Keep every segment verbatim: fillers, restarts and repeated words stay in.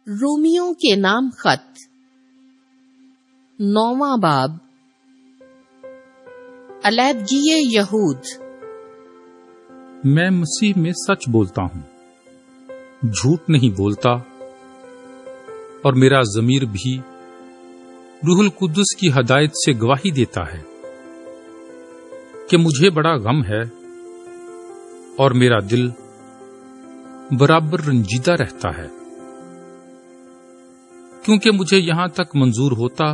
رومیوں کے نام خط نوواں باب علیحدگی یہود۔ میں مسیح میں سچ بولتا ہوں، جھوٹ نہیں بولتا، اور میرا ضمیر بھی روح القدس کی ہدایت سے گواہی دیتا ہے کہ مجھے بڑا غم ہے اور میرا دل برابر رنجیدہ رہتا ہے، کیونکہ مجھے یہاں تک منظور ہوتا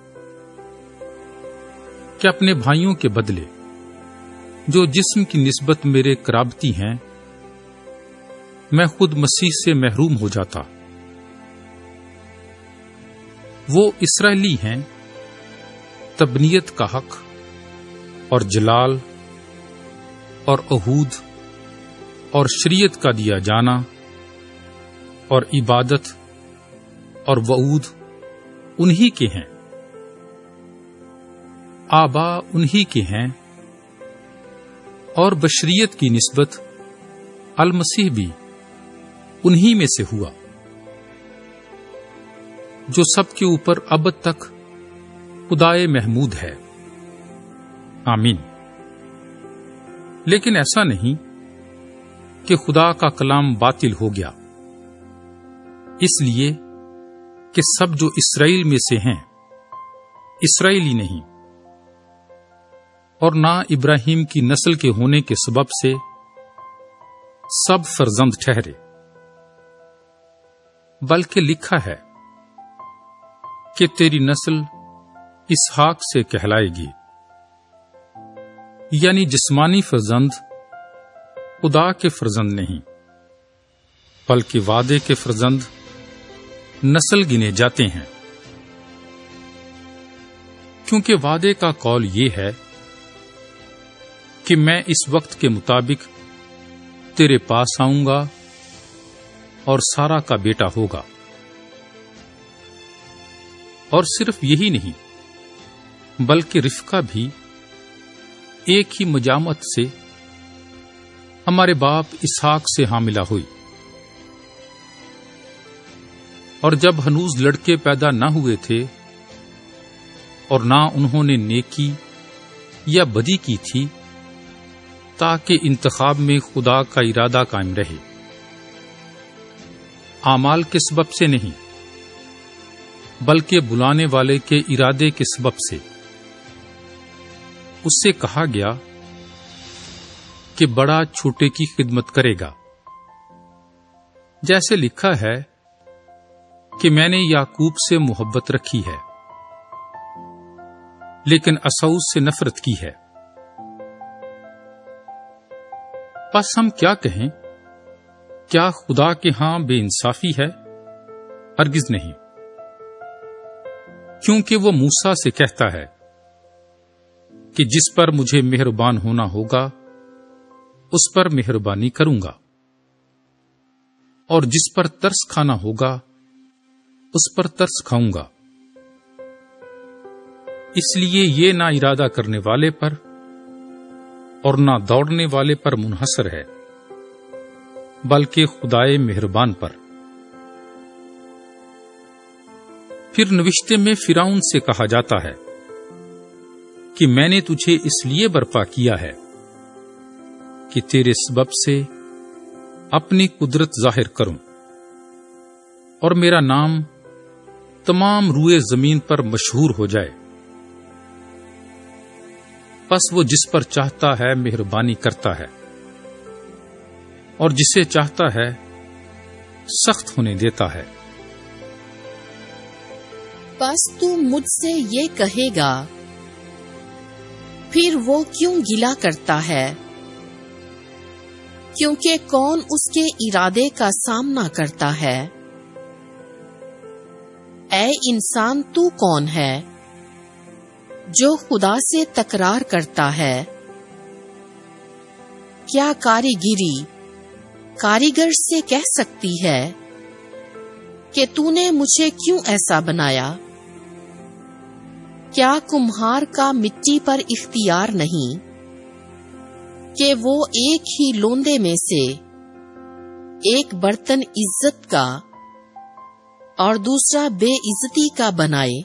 کہ اپنے بھائیوں کے بدلے جو جسم کی نسبت میرے قرابتی ہیں میں خود مسیح سے محروم ہو جاتا۔ وہ اسرائیلی ہیں، تبنیت کا حق اور جلال اور عہود اور شریعت کا دیا جانا اور عبادت اور وعود انہی کے ہیں، آبا انہی کے ہیں، اور بشریت کی نسبت المسیح بھی انہی میں سے ہوا، جو سب کے اوپر ابد تک خدائے محمود ہے، آمین۔ لیکن ایسا نہیں کہ خدا کا کلام باطل ہو گیا، اس لیے کہ سب جو اسرائیل میں سے ہیں اسرائیلی نہیں، اور نہ ابراہیم کی نسل کے ہونے کے سبب سے سب فرزند ٹھہرے، بلکہ لکھا ہے کہ تیری نسل اسحاق سے کہلائے گی، یعنی جسمانی فرزند خدا کے فرزند نہیں، بلکہ وعدے کے فرزند نسل گنے جاتے ہیں، کیونکہ وعدے کا قول یہ ہے کہ میں اس وقت کے مطابق تیرے پاس آؤں گا اور سارا کا بیٹا ہوگا۔ اور صرف یہی نہیں بلکہ رفقہ بھی ایک ہی مجامت سے ہمارے باپ اسحاق سے حاملہ ہوئی، اور جب ہنوز لڑکے پیدا نہ ہوئے تھے اور نہ انہوں نے نیکی یا بدی کی تھی، تاکہ انتخاب میں خدا کا ارادہ قائم رہے، اعمال کے سبب سے نہیں بلکہ بلانے والے کے ارادے کے سبب سے۔ اس سے کہا گیا کہ بڑا چھوٹے کی خدمت کرے گا، جیسے لکھا ہے کہ میں نے یعقوب سے محبت رکھی ہے لیکن عیسو سے نفرت کی ہے۔ پس ہم کیا کہیں؟ کیا خدا کے ہاں بے انصافی ہے؟ ہرگز نہیں، کیونکہ وہ موسیٰ سے کہتا ہے کہ جس پر مجھے مہربان ہونا ہوگا اس پر مہربانی کروں گا، اور جس پر ترس کھانا ہوگا اس پر ترس کھاؤں گا۔ اس لیے یہ نہ ارادہ کرنے والے پر اور نہ دوڑنے والے پر منحصر ہے، بلکہ خدائے مہربان پر۔ پھر نوشتے میں فرعون سے کہا جاتا ہے کہ میں نے تجھے اس لیے برپا کیا ہے کہ تیرے سبب سے اپنی قدرت ظاہر کروں، اور میرا نام تمام روئے زمین پر مشہور ہو جائے۔ پس وہ جس پر چاہتا ہے مہربانی کرتا ہے، اور جسے چاہتا ہے سخت ہونے دیتا ہے۔ پس تو مجھ سے یہ کہے گا، پھر وہ کیوں گلہ کرتا ہے؟ کیونکہ کون اس کے ارادے کا سامنا کرتا ہے؟ اے انسان، تو کون ہے جو خدا سے تکرار کرتا ہے؟ کیا کاریگری کاریگر سے کہہ سکتی ہے کہ تو نے مجھے کیوں ایسا بنایا؟ کیا کمہار کا مٹی پر اختیار نہیں کہ وہ ایک ہی لوندے میں سے ایک برتن عزت کا اور دوسرا بے عزتی کا بنائے؟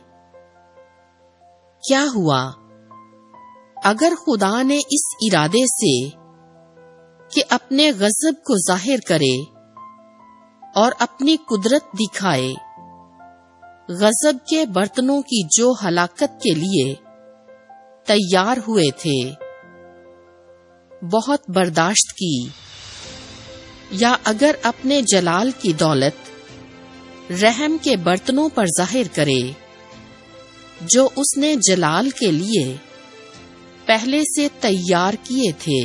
کیا ہوا اگر خدا نے اس ارادے سے کہ اپنے غضب کو ظاہر کرے اور اپنی قدرت دکھائے، غضب کے برتنوں کی جو ہلاکت کے لیے تیار ہوئے تھے بہت برداشت کی، یا اگر اپنے جلال کی دولت رحم کے برتنوں پر ظاہر کرے جو اس نے جلال کے لیے پہلے سے تیار کیے تھے،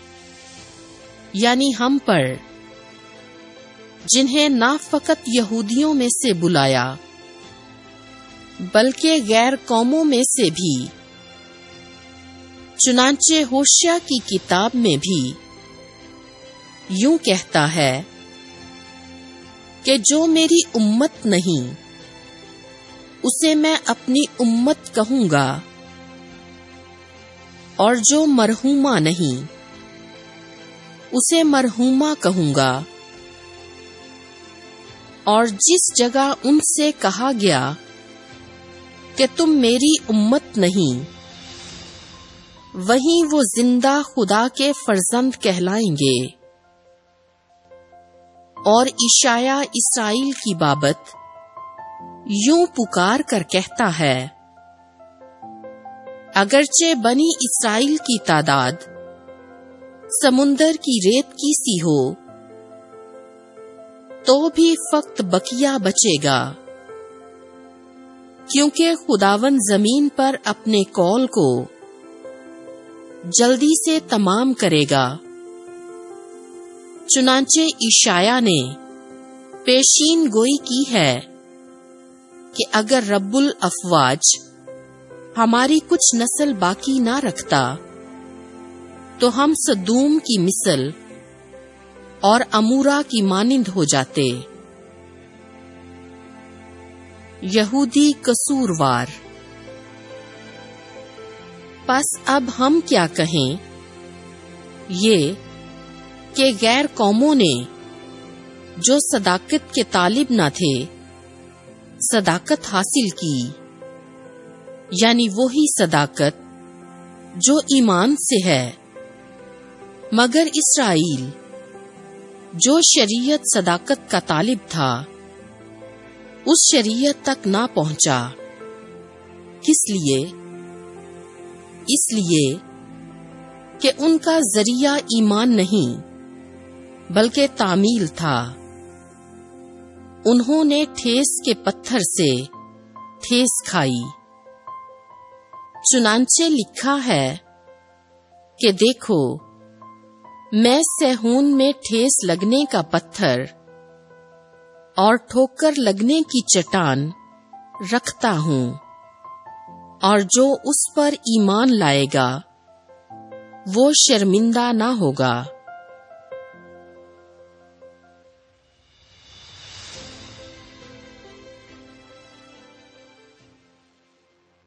یعنی ہم پر، جنہیں نہ فقط یہودیوں میں سے بلایا بلکہ غیر قوموں میں سے بھی۔ چنانچہ ہوشیہ کی کتاب میں بھی یوں کہتا ہے کہ جو میری امت نہیں اسے میں اپنی امت کہوں گا، اور جو مرحومہ نہیں اسے مرحومہ کہوں گا۔ اور جس جگہ ان سے کہا گیا کہ تم میری امت نہیں، وہیں وہ زندہ خدا کے فرزند کہلائیں گے۔ اور اشعیا اسرائیل کی بابت یوں پکار کر کہتا ہے، اگرچہ بنی اسرائیل کی تعداد سمندر کی ریت کی سی ہو تو بھی فقط بقیہ بچے گا، کیونکہ خداوند زمین پر اپنے قول کو جلدی سے تمام کرے گا۔ چنانچہ اشعیا نے پیشین گوئی کی ہے کہ اگر رب الافواج ہماری کچھ نسل باقی نہ رکھتا تو ہم سدوم کی مثل اور امورا کی مانند ہو جاتے۔ یہودی قصوروار۔ پس اب ہم کیا کہیں؟ یہ کہ غیر قوموں نے جو صداقت کے طالب نہ تھے صداقت حاصل کی، یعنی وہی صداقت جو ایمان سے ہے، مگر اسرائیل جو شریعت صداقت کا طالب تھا اس شریعت تک نہ پہنچا۔ کس لیے؟ اس لیے کہ ان کا ذریعہ ایمان نہیں بلکہ تعمیل تھا۔ انہوں نے ٹھیس کے پتھر سے ٹھیس کھائی۔ چنانچہ لکھا ہے کہ دیکھو میں صہیون میں ٹھیس لگنے کا پتھر اور ٹھوکر لگنے کی چٹان رکھتا ہوں، اور جو اس پر ایمان لائے گا وہ شرمندہ نہ ہوگا۔